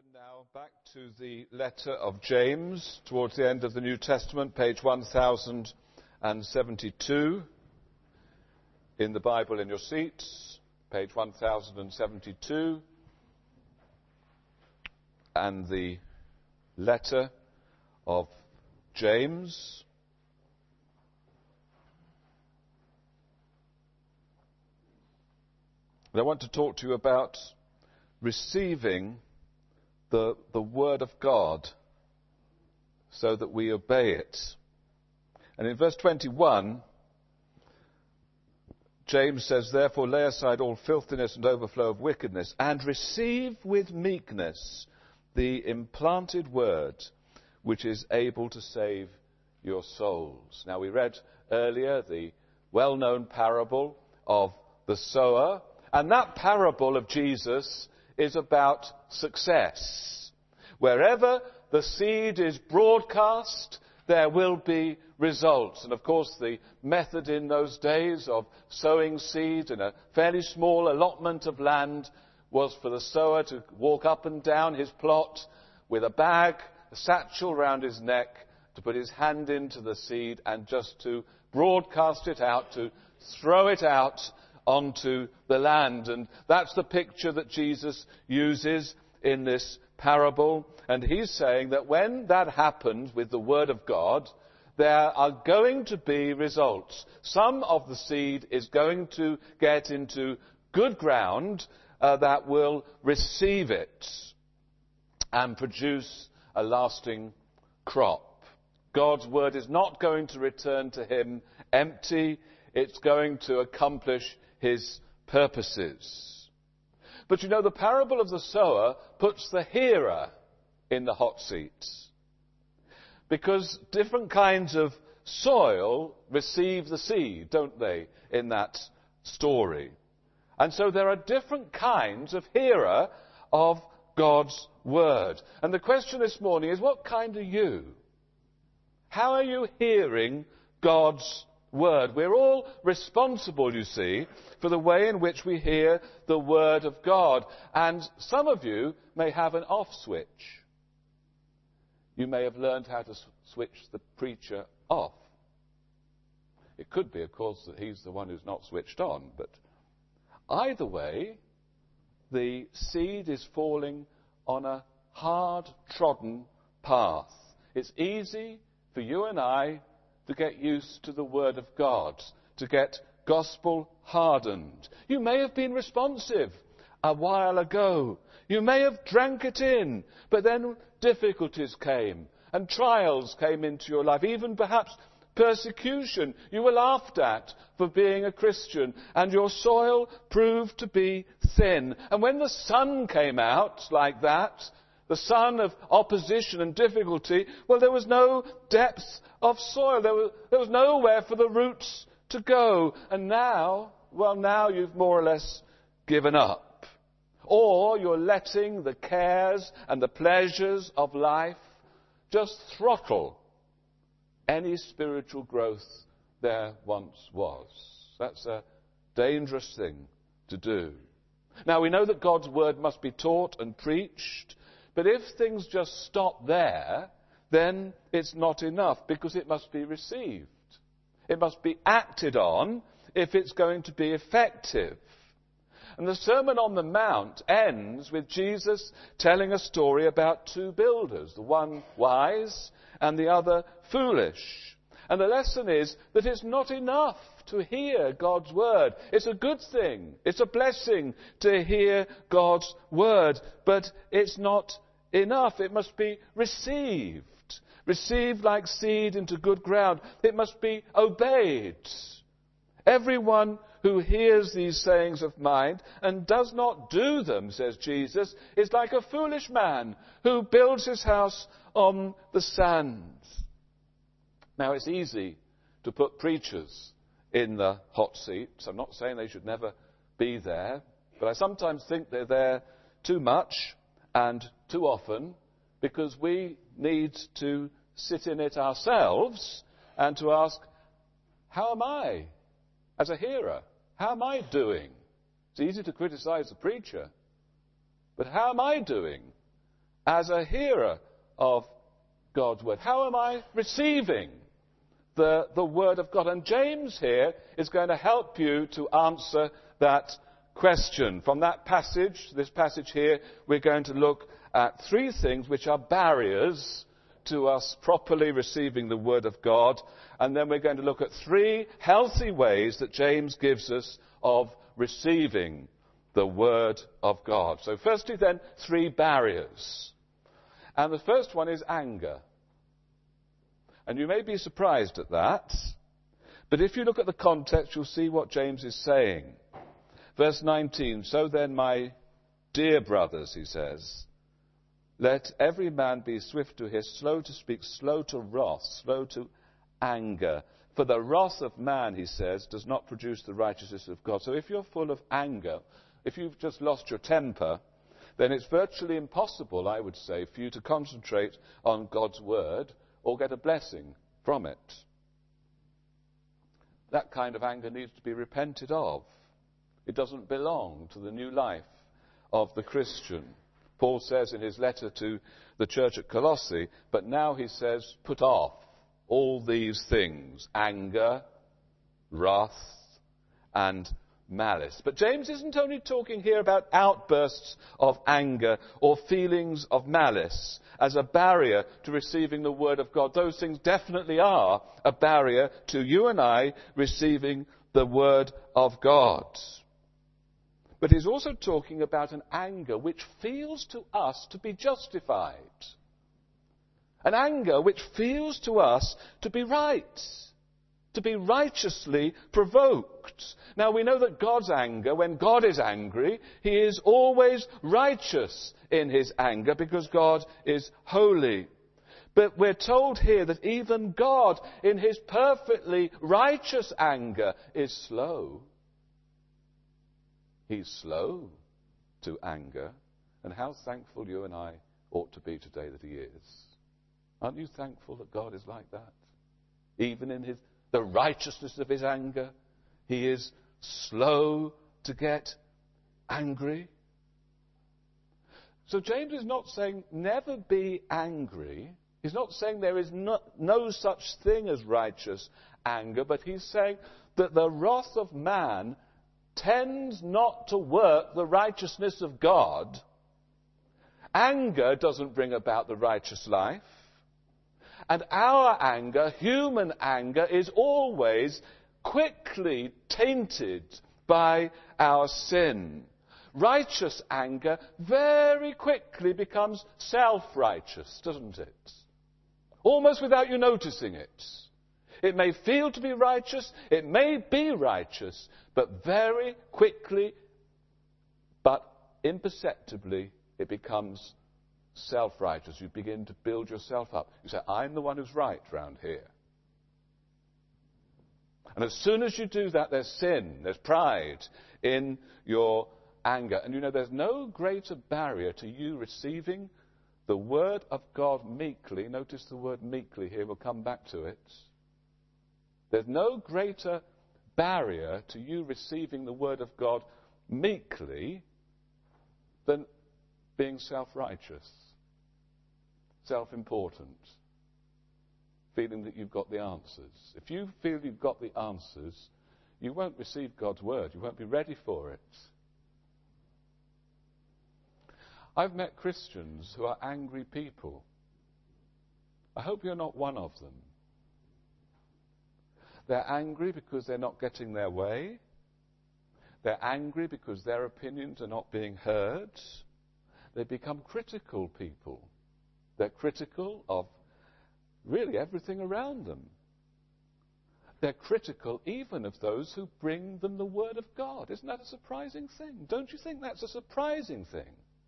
Turn now back to the letter of James towards the end of the New Testament, page 1072 in the Bible in your seats, page 1072, and the letter of James. And I want to talk to you about receiving the Word of God so that we obey it. And in verse 21, James says, "Therefore lay aside all filthiness and overflow of wickedness, and receive with meekness the implanted word, which is able to save your souls." Now, we read earlier the well-known parable of the sower, and that parable of Jesus is about success. Wherever the seed is broadcast, there will be results. And of course, the method in those days of sowing seed in a fairly small allotment of land was for the sower to walk up and down his plot with a bag, a satchel round his neck, to put his hand into the seed and just to broadcast it out, to throw it out onto the land. And that's the picture that Jesus uses in this parable. And he's saying that when that happens with the Word of God, there are going to be results. Some of the seed is going to get into good ground that will receive it and produce a lasting crop. God's Word is not going to return to him empty. It's going to accomplish his purposes. But you know, the parable of the sower puts the hearer in the hot seat, because different kinds of soil receive the seed, don't they, in that story? And so there are different kinds of hearer of God's word. And the question this morning is, what kind are you? How are you hearing God's word? We're all responsible, you see, for the way in which we hear the word of God. And some of you may have an off switch. You may have learned how to switch the preacher off. It could be, of course, that he's the one who's not switched on, but either way, the seed is falling on a hard-trodden path. It's easy for you and I to get used to the Word of God, to get gospel hardened. You may have been responsive a while ago. You may have drank it in, but then difficulties came and trials came into your life, even perhaps persecution. You were laughed at for being a Christian, and your soil proved to be thin. And when the sun came out like that, the sun of opposition and difficulty, well, there was no depth of soil. There was nowhere for the roots to go. And now you've more or less given up. Or you're letting the cares and the pleasures of life just throttle any spiritual growth there once was. That's a dangerous thing to do. Now, we know that God's word must be taught and preached, but if things just stop there, then it's not enough, because it must be received. It must be acted on if it's going to be effective. And the Sermon on the Mount ends with Jesus telling a story about two builders, the one wise and the other foolish. And the lesson is that it's not enough to hear God's word. It's a good thing. It's a blessing to hear God's word, but it's not enough. It must be received. Received like seed into good ground. It must be obeyed. Everyone who hears these sayings of mine and does not do them, says Jesus, is like a foolish man who builds his house on the sand. Now, it's easy to put preachers in the hot seats. I'm not saying they should never be there, but I sometimes think they're there too much and too often, because we need to sit in it ourselves and to ask, how am I as a hearer? How am I doing? It's easy to criticize the preacher, but how am I doing as a hearer of God's word? How am I receiving the word of God? And James here is going to help you to answer that question. From that passage, this passage here, we're going to look at three things which are barriers to us properly receiving the word of God. And then we're going to look at three healthy ways that James gives us of receiving the word of God. So firstly then, three barriers. And the first one is anger. And you may be surprised at that, but if you look at the context, you'll see what James is saying. Verse 19, so then, my dear brothers, he says, let every man be swift to hear, slow to speak, slow to wrath, slow to anger. For the wrath of man, he says, does not produce the righteousness of God. So if you're full of anger, if you've just lost your temper, then it's virtually impossible, I would say, for you to concentrate on God's word or get a blessing from it. That kind of anger needs to be repented of. It doesn't belong to the new life of the Christian. Paul says in his letter to the church at Colossae, but now he says, put off all these things, anger, wrath, and malice. But James isn't only talking here about outbursts of anger or feelings of malice as a barrier to receiving the word of God. Those things definitely are a barrier to you and I receiving the word of God. But he's also talking about an anger which feels to us to be justified. An anger which feels to us to be right, to be righteously provoked. Now we know that God's anger, when God is angry, he is always righteous in his anger because God is holy. But we're told here that even God, in his perfectly righteous anger, is slow. He's slow to anger. And how thankful you and I ought to be today that he is. Aren't you thankful that God is like that? Even in the righteousness of his anger, he is slow to get angry. So James is not saying never be angry. He's not saying there is no such thing as righteous anger, but he's saying that the wrath of man tends not to work the righteousness of God. Anger doesn't bring about the righteous life. And our anger, human anger, is always quickly tainted by our sin. Righteous anger very quickly becomes self-righteous, doesn't it? Almost without you noticing it. It may feel to be righteous, it may be righteous, but very quickly, but imperceptibly, it becomes self-righteous. You begin to build yourself up. You say, I'm the one who's right round here. And as soon as you do that, there's sin, there's pride in your anger. And you know, there's no greater barrier to you receiving the word of God meekly. Notice the word meekly here, we'll come back to it. There's no greater barrier to you receiving the word of God meekly than being self-righteous, self-important, feeling that you've got the answers. If you feel you've got the answers, you won't receive God's word. You won't be ready for it. I've met Christians who are angry people. I hope you're not one of them. They're angry because they're not getting their way. They're angry because their opinions are not being heard. They become critical people. They're critical of really everything around them. They're critical even of those who bring them the word of God. Isn't that a surprising thing? Don't you think that's a surprising thing?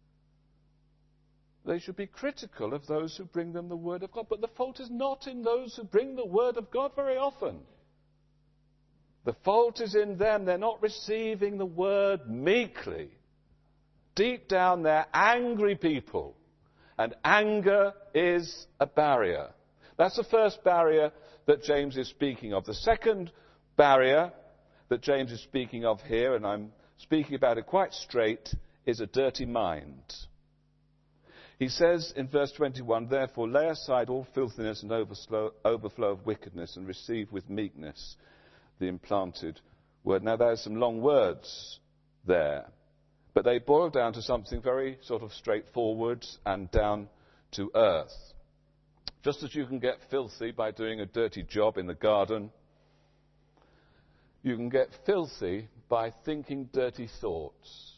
They should be critical of those who bring them the word of God. But the fault is not in those who bring the word of God very often. The fault is in them. They're not receiving the word meekly. Deep down, they're angry people. And anger is a barrier. That's the first barrier that James is speaking of. The second barrier that James is speaking of here, and I'm speaking about it quite straight, is a dirty mind. He says in verse 21, therefore lay aside all filthiness and overflow of wickedness and receive with meekness the implanted word. Now there's some long words there, but they boil down to something very sort of straightforward and down to earth. Just as you can get filthy by doing a dirty job in the garden, you can get filthy by thinking dirty thoughts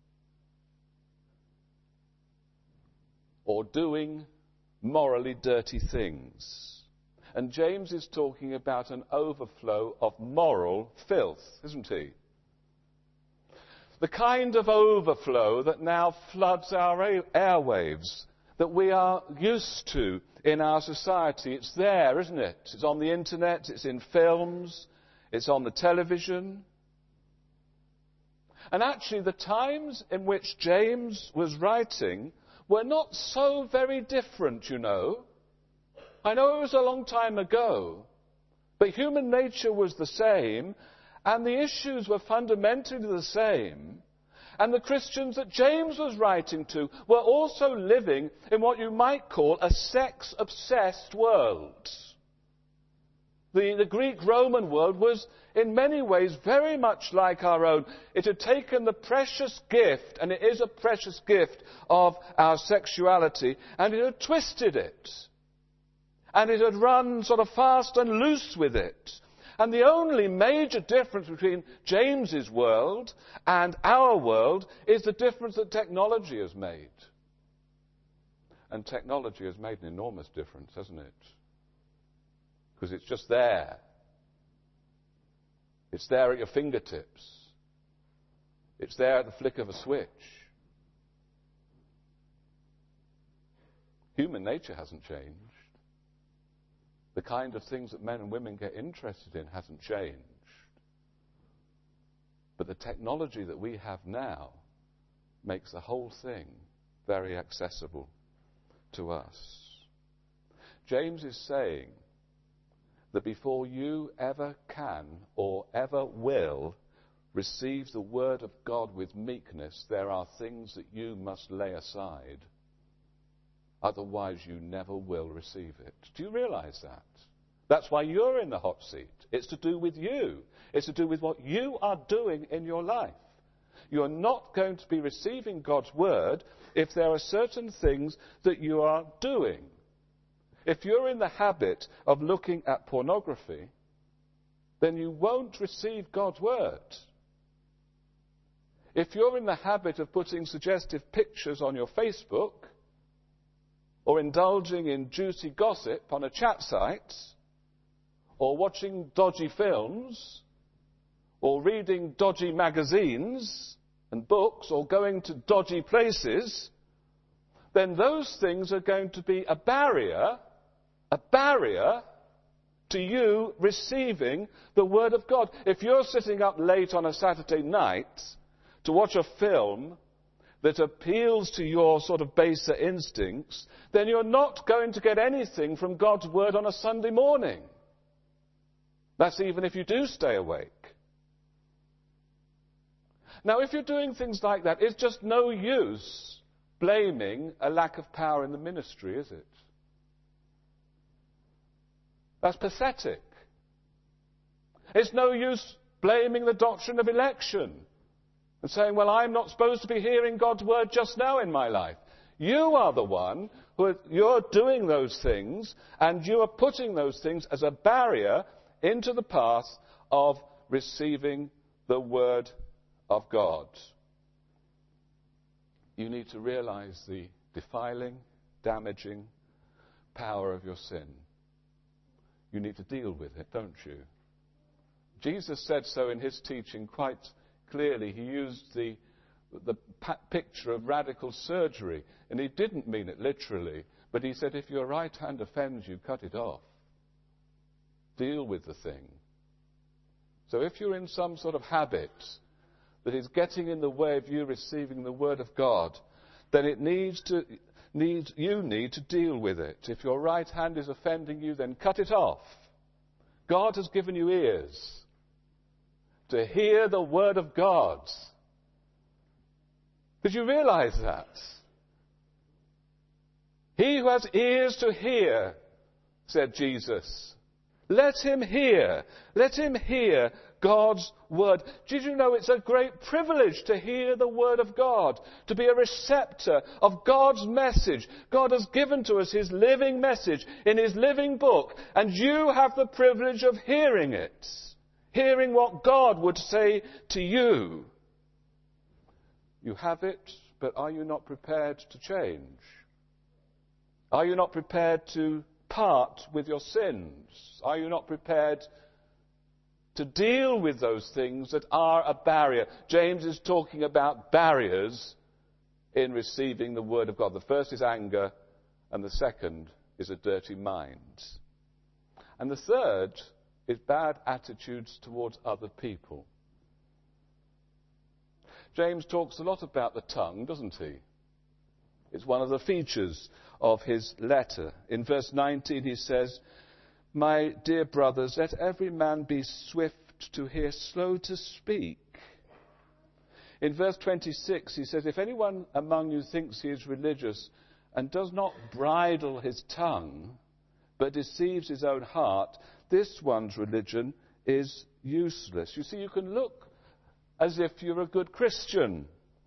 or doing morally dirty things. And James is talking about an overflow of moral filth, isn't he? The kind of overflow that now floods our airwaves, that we are used to in our society. It's there, isn't it? It's on the internet, it's in films, it's on the television. And actually the times in which James was writing were not so very different, you know. I know it was a long time ago, but human nature was the same, and the issues were fundamentally the same. And the Christians that James was writing to were also living in what you might call a sex-obsessed world. The Greek-Roman world was in many ways very much like our own. It had taken the precious gift, and it is a precious gift, of our sexuality, and it had twisted it. And it had run sort of fast and loose with it. And the only major difference between James's world and our world is the difference that technology has made. And technology has made an enormous difference, hasn't it? Because it's just there. It's there at your fingertips. It's there at the flick of a switch. Human nature hasn't changed. The kind of things that men and women get interested in hasn't changed. But the technology that we have now makes the whole thing very accessible to us. James is saying that before you ever can or ever will receive the word of God with meekness, there are things that you must lay aside. Otherwise, you never will receive it. Do you realize that? That's why you're in the hot seat. It's to do with you. It's to do with what you are doing in your life. You're not going to be receiving God's word if there are certain things that you are doing. If you're in the habit of looking at pornography, then you won't receive God's word. If you're in the habit of putting suggestive pictures on your Facebook, or indulging in juicy gossip on a chat site, or watching dodgy films, or reading dodgy magazines and books, or going to dodgy places, then those things are going to be a barrier to you receiving the Word of God. If you're sitting up late on a Saturday night to watch a film that appeals to your sort of baser instincts, then you're not going to get anything from God's word on a Sunday morning. That's even if you do stay awake. Now, if you're doing things like that, it's just no use blaming a lack of power in the ministry, is it? That's pathetic. It's no use blaming the doctrine of election and saying, well, I'm not supposed to be hearing God's word just now in my life. You are the one you're doing those things, and you are putting those things as a barrier into the path of receiving the word of God. You need to realize the defiling, damaging power of your sin. You need to deal with it, don't you? Jesus said so in his teaching quite clearly. He used the picture of radical surgery, and he didn't mean it literally, but he said, if your right hand offends you, cut it off. Deal with the thing. So if you're in some sort of habit that is getting in the way of you receiving the word of God, then you need to deal with it. If your right hand is offending you, then cut it off. God has given you ears to hear the word of God. Did you realize that? He who has ears to hear, said Jesus. Let him hear. Let him hear God's word. Did you know it's a great privilege to hear the word of God, to be a receptor of God's message? God has given to us his living message in his living book, and you have the privilege of hearing it, hearing what God would say to you. You have it, but are you not prepared to change? Are you not prepared to part with your sins? Are you not prepared to deal with those things that are a barrier? James is talking about barriers in receiving the word of God. The first is anger, and the second is a dirty mind. And the third is bad attitudes towards other people. James talks a lot about the tongue, doesn't he? It's one of the features of his letter. In verse 19 he says, "My dear brothers, let every man be swift to hear, slow to speak." In verse 26 he says, "If anyone among you thinks he is religious and does not bridle his tongue, but deceives his own heart, this one's religion is useless." You see, you can look as if you're a good Christian,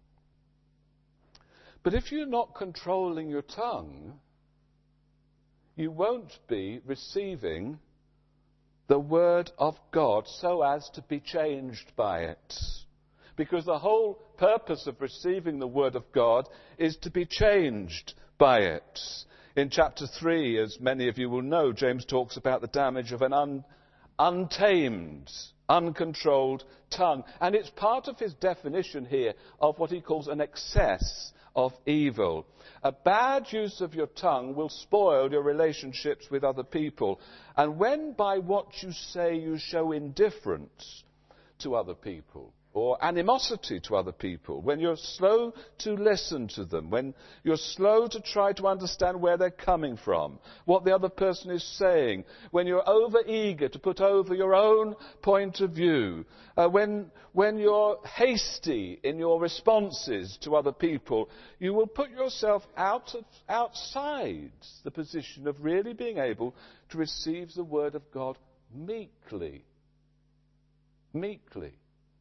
but if you're not controlling your tongue, you won't be receiving the word of God so as to be changed by it. Because the whole purpose of receiving the word of God is to be changed by it. In chapter 3, as many of you will know, James talks about the damage of an untamed, uncontrolled tongue. And it's part of his definition here of what he calls an excess of evil. A bad use of your tongue will spoil your relationships with other people. And when by what you say you show indifference to other people, or animosity to other people, when you're slow to listen to them, when you're slow to try to understand where they're coming from, what the other person is saying, when you're over-eager to put over your own point of view, when you're hasty in your responses to other people, you will put yourself outside the position of really being able to receive the word of God meekly. Meekly.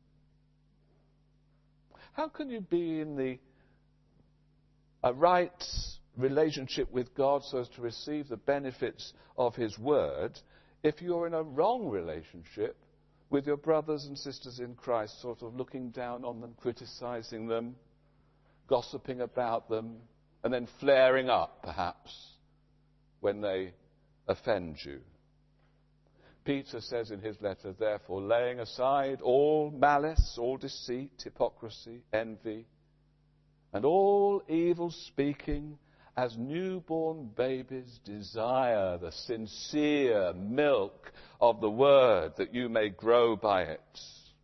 How can you be in a right relationship with God so as to receive the benefits of his word if you're in a wrong relationship with your brothers and sisters in Christ, sort of looking down on them, criticizing them, gossiping about them, and then flaring up, perhaps, when they offend you? Peter says in his letter, "Therefore, laying aside all malice, all deceit, hypocrisy, envy, and all evil speaking, as newborn babies desire the sincere milk of the word, that you may grow by it."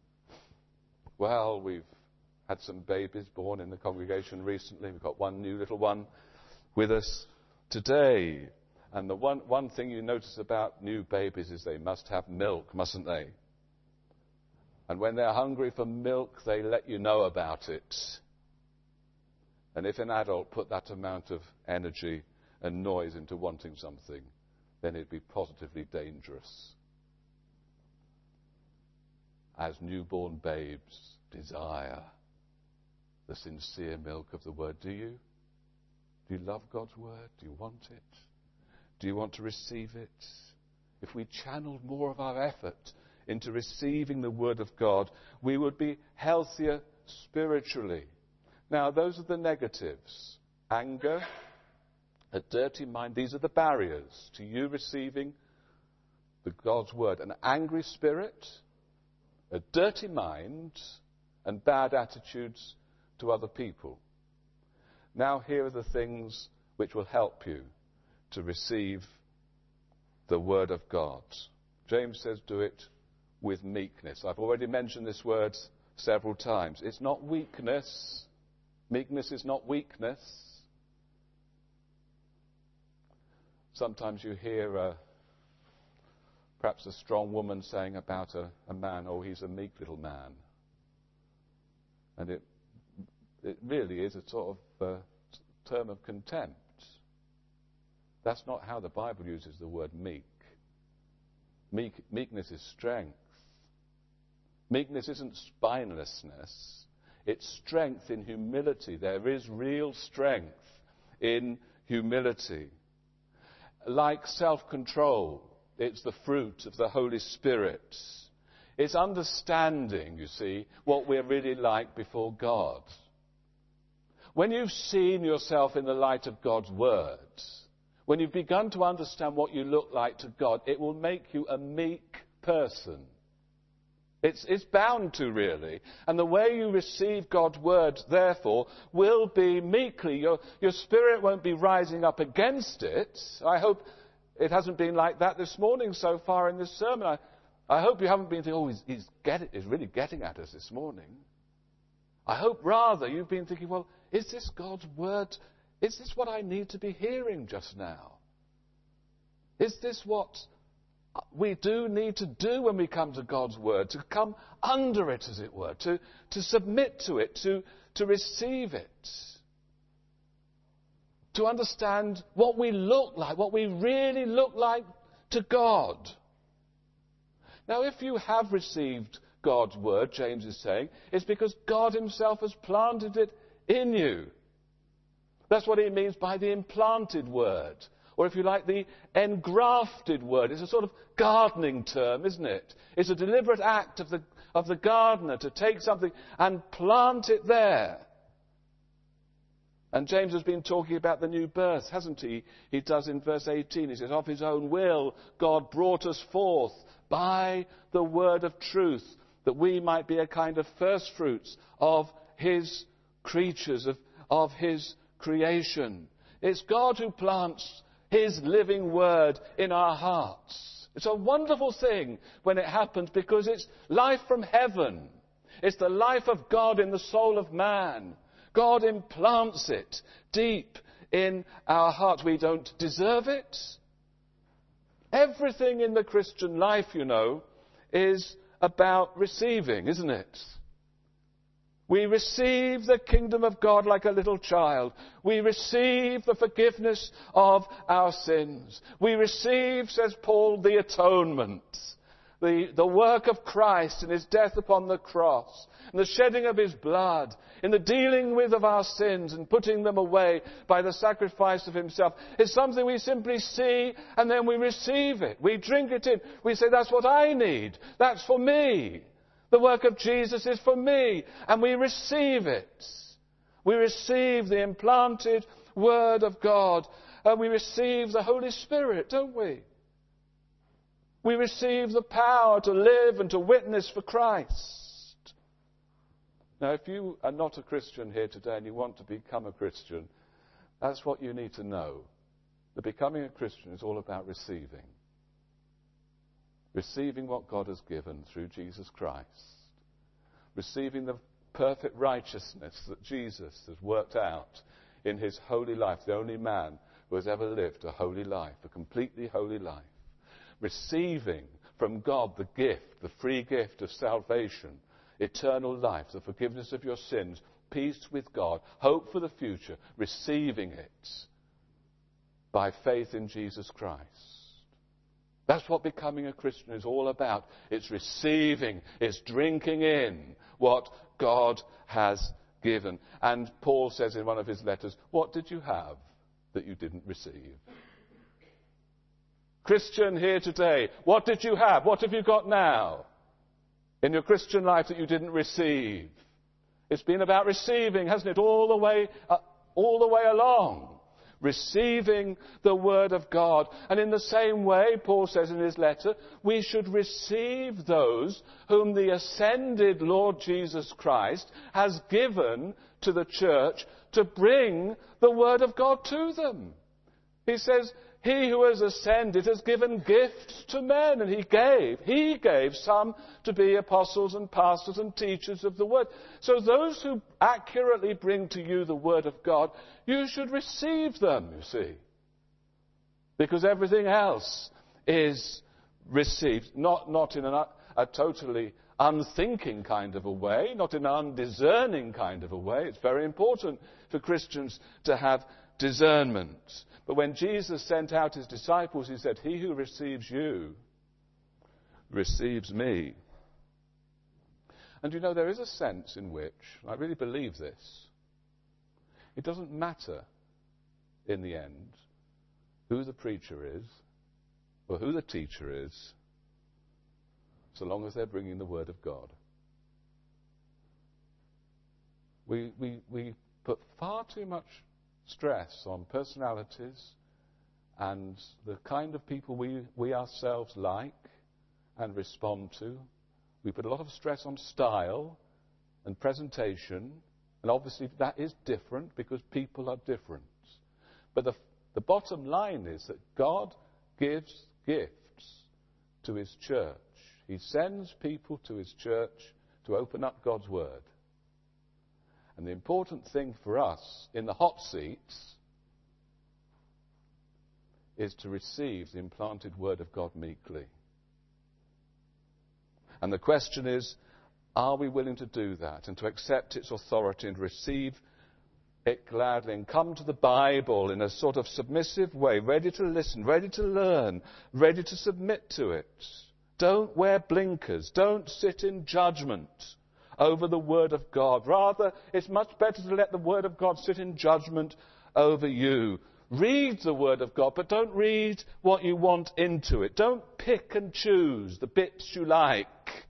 Well, we've had some babies born in the congregation recently. We've got one new little one with us today. And the one thing you notice about new babies is they must have milk, mustn't they? And when they're hungry for milk, they let you know about it. And if an adult put that amount of energy and noise into wanting something, then it'd be positively dangerous. As newborn babes desire the sincere milk of the word. Do you? Do you love God's word? Do you want it? Do you want to receive it? If we channeled more of our effort into receiving the word of God, we would be healthier spiritually. Now, those are the negatives. Anger, a dirty mind, these are the barriers to you receiving God's word. An angry spirit, a dirty mind, and bad attitudes to other people. Now, here are the things which will help you to receive the word of God. James says do it with meekness. I've already mentioned this word several times. It's not weakness. Meekness is not weakness. Sometimes you hear perhaps a strong woman saying about a man, "Oh, he's a meek little man." And it really is a sort of term of contempt. That's not how the Bible uses the word meek. Meekness is strength. Meekness isn't spinelessness. It's strength in humility. There is real strength in humility. Like self-control, it's the fruit of the Holy Spirit. It's understanding, you see, what we're really like before God. When you've seen yourself in the light of God's Word, when you've begun to understand what you look like to God, it will make you a meek person. It's bound to, really. And the way you receive God's Word, therefore, will be meekly. Your spirit won't be rising up against it. I hope it hasn't been like that this morning so far in this sermon. I hope you haven't been thinking, he's really getting at us this morning. I hope rather you've been thinking, well, is this God's Word? Is this what I need to be hearing just now? Is this what we do need to do when we come to God's Word? To come under it, as it were, to submit to it, to receive it, to understand what we look like, what we really look like to God. Now, if you have received God's Word, James is saying, it's because God himself has planted it in you. That's what he means by the implanted Word. Or if you like, the engrafted Word. It's a sort of gardening term, isn't it? It's a deliberate act of the gardener to take something and plant it there. And James has been talking about the new birth, hasn't he? He does in verse 18. He says, of his own will, God brought us forth by the word of truth, that we might be a kind of first fruits of his creatures, of his creation. It's God who plants his living word in our hearts. It's a wonderful thing when it happens, because it's life from heaven. It's the life of God in the soul of man. God implants it deep in our hearts. We don't deserve it. Everything in the Christian life, you know, is about receiving, isn't it? We receive the kingdom of God like a little child. We receive the forgiveness of our sins. We receive, says Paul, the atonement, the work of Christ in his death upon the cross, and the shedding of his blood, in the dealing with of our sins and putting them away by the sacrifice of himself. It's something we simply see and then we receive it. We drink it in. We say, that's what I need. That's for me. The work of Jesus is for me. And we receive it. We receive the implanted Word of God. And we receive the Holy Spirit, don't we? We receive the power to live and to witness for Christ. Now, if you are not a Christian here today and you want to become a Christian, that's what you need to know. That becoming a Christian is all about receiving. Receiving what God has given through Jesus Christ. Receiving the perfect righteousness that Jesus has worked out in his holy life, the only man who has ever lived a holy life, a completely holy life. Receiving from God the gift, the free gift of salvation, eternal life, the forgiveness of your sins, peace with God, hope for the future, receiving it by faith in Jesus Christ. That's what becoming a Christian is all about. It's receiving, it's drinking in what God has given. And Paul says in one of his letters, what did you have that you didn't receive? Christian here today, what did you have? What have you got now in your Christian life that you didn't receive? It's been about receiving, hasn't it, all the way along. Receiving the Word of God. And in the same way, Paul says in his letter, we should receive those whom the ascended Lord Jesus Christ has given to the church to bring the Word of God to them. He says, he who has ascended has given gifts to men, and he gave some to be apostles and pastors and teachers of the Word. So those who accurately bring to you the Word of God, you should receive them, you see. Because everything else is received, not in a totally unthinking kind of a way, not in an undiscerning kind of a way. It's very important for Christians to have discernment. But when Jesus sent out his disciples, he said, "He who receives you receives me." And you know, there is a sense in which, I really believe this, it doesn't matter in the end who the preacher is or who the teacher is, so long as they're bringing the Word of God. We put far too much stress on personalities and the kind of people we ourselves like and respond to. We put a lot of stress on style and presentation, and obviously that is different because people are different. But the bottom line is that God gives gifts to his church. He sends people to his church to open up God's Word. And the important thing for us in the hot seats is to receive the implanted Word of God meekly. And the question is, are we willing to do that and to accept its authority and receive it gladly and come to the Bible in a sort of submissive way, ready to listen, ready to learn, ready to submit to it? Don't wear blinkers. Don't sit in judgment over the Word of God. Rather, it's much better to let the Word of God sit in judgment over you. Read the Word of God, but don't read what you want into it. Don't pick and choose the bits you like.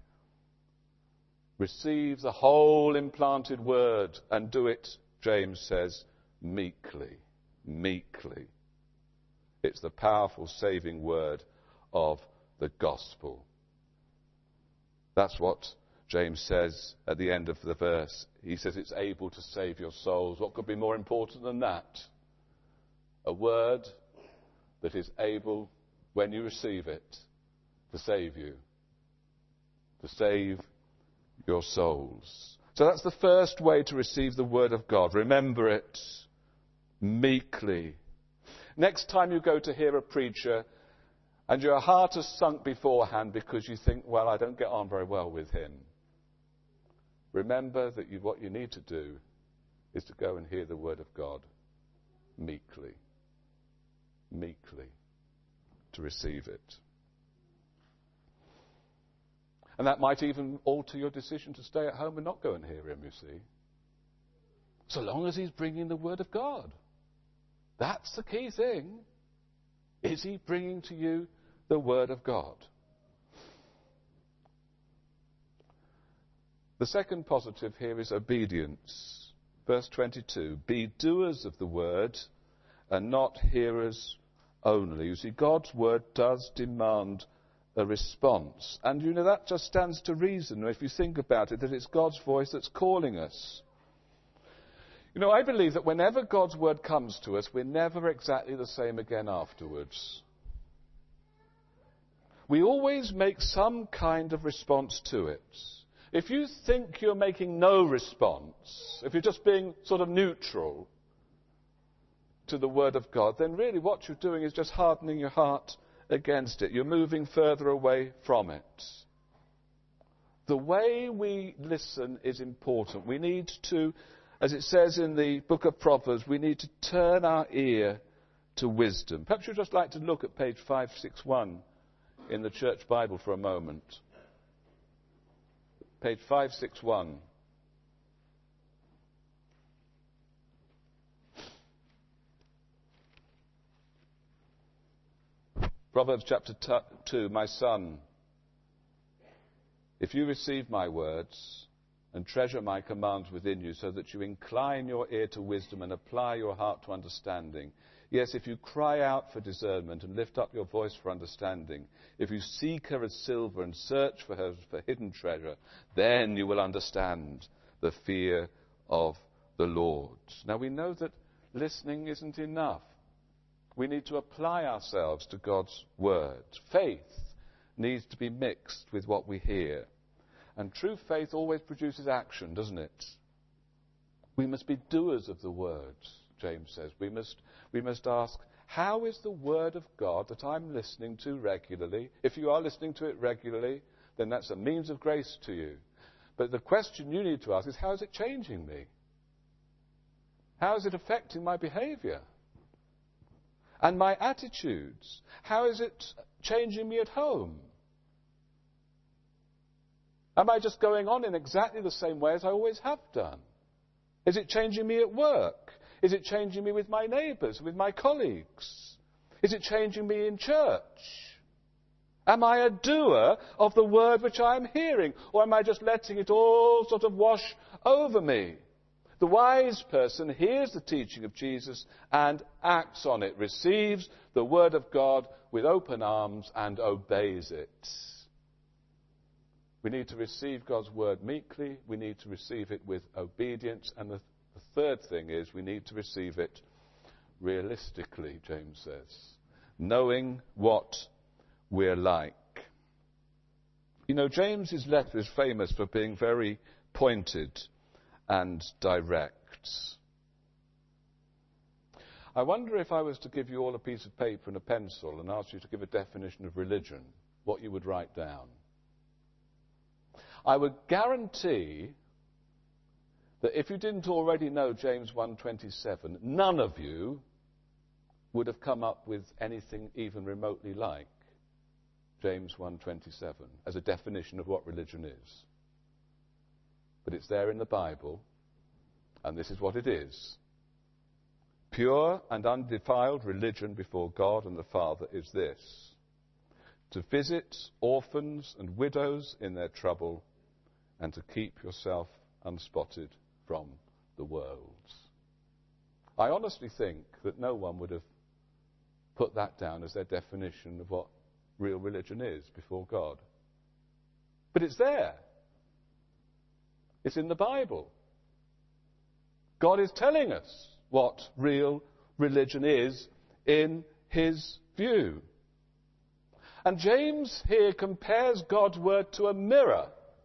Receive the whole implanted Word and do it, James says, meekly. Meekly. It's the powerful saving word of the gospel. That's what James says at the end of the verse. He says it's able to save your souls. What could be more important than that? A word that is able, when you receive it, to save you. To save your souls. So that's the first way to receive the Word of God. Remember it meekly. Next time you go to hear a preacher and your heart has sunk beforehand because you think, well, I don't get on very well with him, remember that what you need to do is to go and hear the Word of God meekly. Meekly. To receive it. And that might even alter your decision to stay at home and not go and hear him, you see. So long as he's bringing the Word of God. That's the key thing. Is he bringing to you the Word of God? The second positive here is obedience. Verse 22, be doers of the word and not hearers only. You see, God's word does demand a response. And you know, that just stands to reason, if you think about it, that it's God's voice that's calling us. You know, I believe that whenever God's word comes to us, we're never exactly the same again afterwards. We always make some kind of response to it. If you think you're making no response, if you're just being sort of neutral to the Word of God, then really what you're doing is just hardening your heart against it. You're moving further away from it. The way we listen is important. We need to, as it says in the book of Proverbs, we need to turn our ear to wisdom. Perhaps you'd just like to look at page 561 in the Church Bible for a moment. Page 561. Proverbs chapter 2, my son, if you receive my words and treasure my commands within you, so that you incline your ear to wisdom and apply your heart to understanding. Yes, if you cry out for discernment and lift up your voice for understanding, if you seek her as silver and search for her for hidden treasure, then you will understand the fear of the Lord. Now we know that listening isn't enough. We need to apply ourselves to God's word. Faith needs to be mixed with what we hear. And true faith always produces action, doesn't it? We must be doers of the word, James says. We must ask, how is the word of God that I'm listening to regularly? If you are listening to it regularly, then that's a means of grace to you. But the question you need to ask is, how is it changing me? How is it affecting my behavior? And my attitudes, how is it changing me at home? Am I just going on in exactly the same way as I always have done? Is it changing me at work? Is it changing me with my neighbours, with my colleagues? Is it changing me in church? Am I a doer of the word which I am hearing? Or am I just letting it all sort of wash over me? The wise person hears the teaching of Jesus and acts on it, receives the word of God with open arms and obeys it. We need to receive God's word meekly. We need to receive it with obedience. And the third thing is we need to receive it realistically, James says, knowing what we're like. You know, James's letter is famous for being very pointed and direct. I wonder if I was to give you all a piece of paper and a pencil and ask you to give a definition of religion, what you would write down. I would guarantee that if you didn't already know James 1:27, none of you would have come up with anything even remotely like James 1:27 as a definition of what religion is. But it's there in the Bible, and this is what it is. Pure and undefiled religion before God and the Father is this: to visit orphans and widows in their trouble and to keep yourself unspotted from the world. I honestly think that no one would have put that down as their definition of what real religion is before God. But it's there. It's in the Bible. God is telling us what real religion is in his view. And James here compares God's word to a mirror.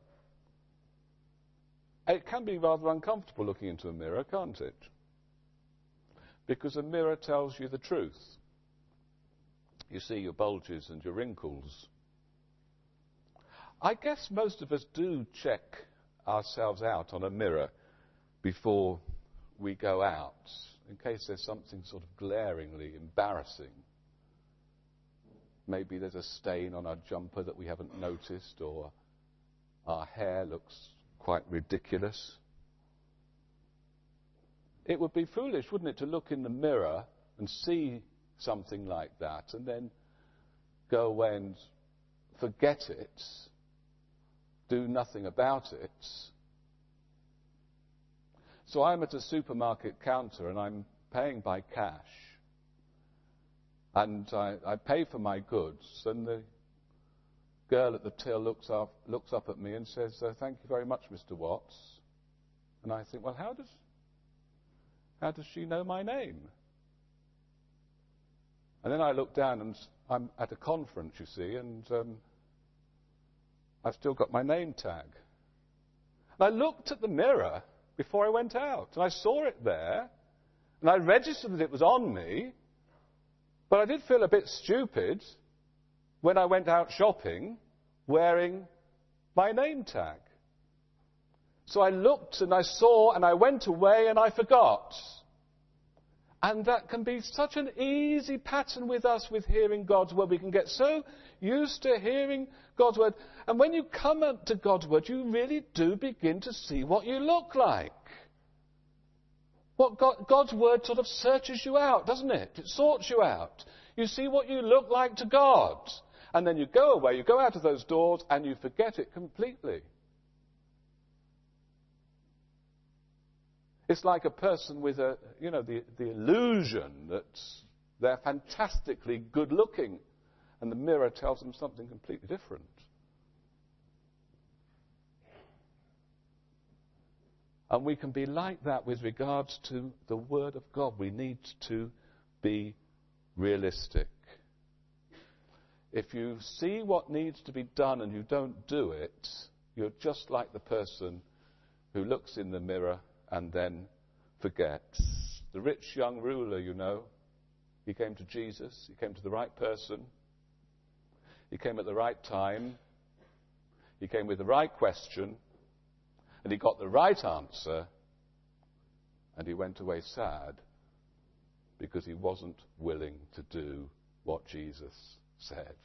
It can be rather uncomfortable looking into a mirror, can't it? Because a mirror tells you the truth. You see your bulges and your wrinkles. I guess most of us do check ourselves out on a mirror before we go out, in case there's something sort of glaringly embarrassing. Maybe there's a stain on our jumper that we haven't noticed, or our hair looks quite ridiculous. It would be foolish, wouldn't it, to look in the mirror and see something like that and then go away and forget it, do nothing about it. So I'm at a supermarket counter and I'm paying by cash. And I pay for my goods, and the girl at the till looks up at me and says, "Thank you very much, Mr. Watts." And I think, well, how does she know my name? And then I look down, and I'm at a conference, you see, and I've still got my name tag. And I looked at the mirror before I went out, and I saw it there, and I registered that it was on me, but I did feel a bit stupid when I went out shopping wearing my name tag. So I looked and I saw and I went away and I forgot. And that can be such an easy pattern with us with hearing God's word. We can get so used to hearing God's word. And when you come up to God's word, you really do begin to see what you look like. God's word sort of searches you out, doesn't it? It sorts you out. You see what you look like to God. And then you go away, you go out of those doors, and you forget it completely. It's like a person with the illusion that they're fantastically good looking, and the mirror tells them something completely different. And we can be like that with regards to the Word of God. We need to be realistic. If you see what needs to be done and you don't do it, you're just like the person who looks in the mirror and then forgets. The rich young ruler, he came to Jesus, he came to the right person, he came at the right time, he came with the right question, and he got the right answer, and he went away sad because he wasn't willing to do what Jesus said.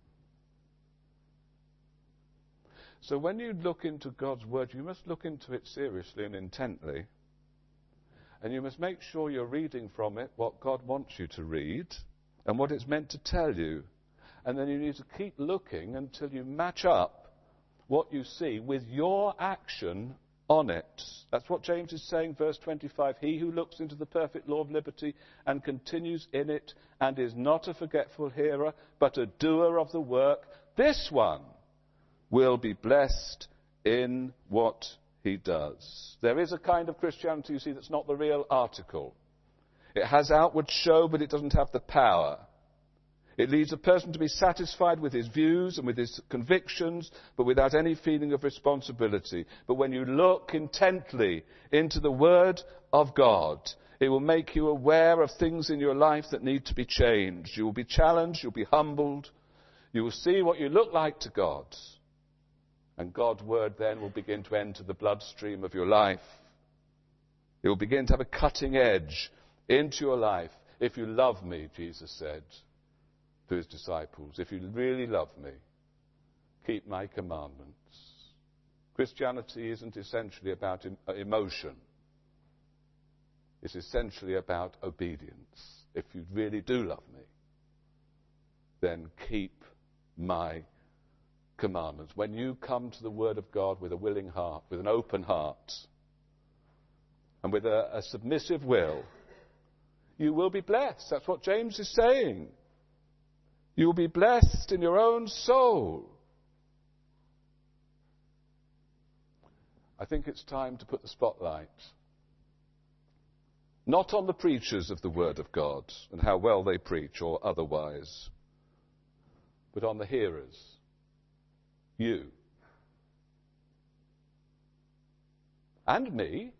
So when you look into God's word, you must look into it seriously and intently. And you must make sure you're reading from it what God wants you to read and what it's meant to tell you. And then you need to keep looking until you match up what you see with your action on it. That's what James is saying, verse 25. He who looks into the perfect law of liberty and continues in it and is not a forgetful hearer, but a doer of the work, this one will be blessed in what he does. There is a kind of Christianity, you see, that's not the real article. It has outward show, but it doesn't have the power. It leads a person to be satisfied with his views and with his convictions, but without any feeling of responsibility. But when you look intently into the Word of God, it will make you aware of things in your life that need to be changed. You will be challenged, you'll be humbled, you will see what you look like to God. And God's Word then will begin to enter the bloodstream of your life. It will begin to have a cutting edge into your life. If you love me, Jesus said to his disciples, if you really love me, keep my commandments. Christianity isn't essentially about emotion. It's essentially about obedience. If you really do love me, then keep my commandments. When you come to the Word of God with a willing heart, with an open heart, and with a submissive will, you will be blessed. That's what James is saying. You will be blessed in your own soul. I think it's time to put the spotlight not on the preachers of the Word of God and how well they preach or otherwise, but on the hearers. You. And me.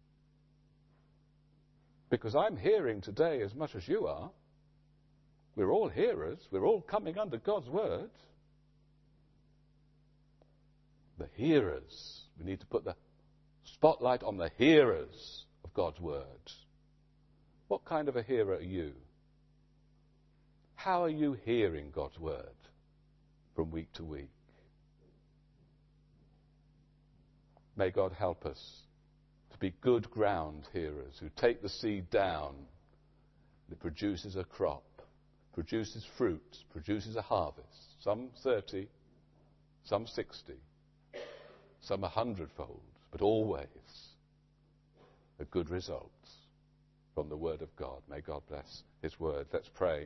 Because I'm hearing today as much as you are. We're all hearers. We're all coming under God's word. The hearers. We need to put the spotlight on the hearers of God's word. What kind of a hearer are you? How are you hearing God's word from week to week? May God help us to be good ground hearers who take the seed down. It produces a crop, produces fruit, produces a harvest. Some 30, some 60, some 100-fold, but always a good result from the Word of God. May God bless His Word. Let's pray.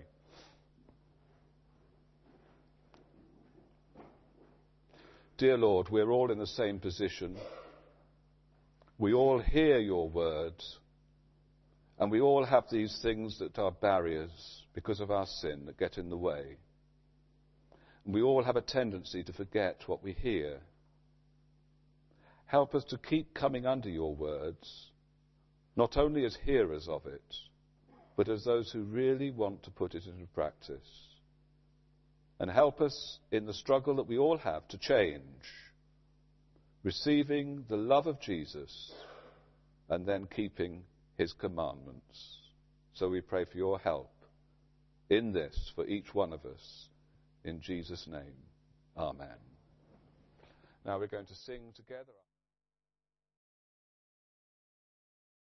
Dear Lord, we're all in the same position. We all hear your words, and we all have these things that are barriers because of our sin that get in the way. And we all have a tendency to forget what we hear. Help us to keep coming under your words, not only as hearers of it, but as those who really want to put it into practice. And help us in the struggle that we all have to change, receiving the love of Jesus and then keeping his commandments. So we pray for your help in this for each one of us. In Jesus' name, amen. Now we're going to sing together.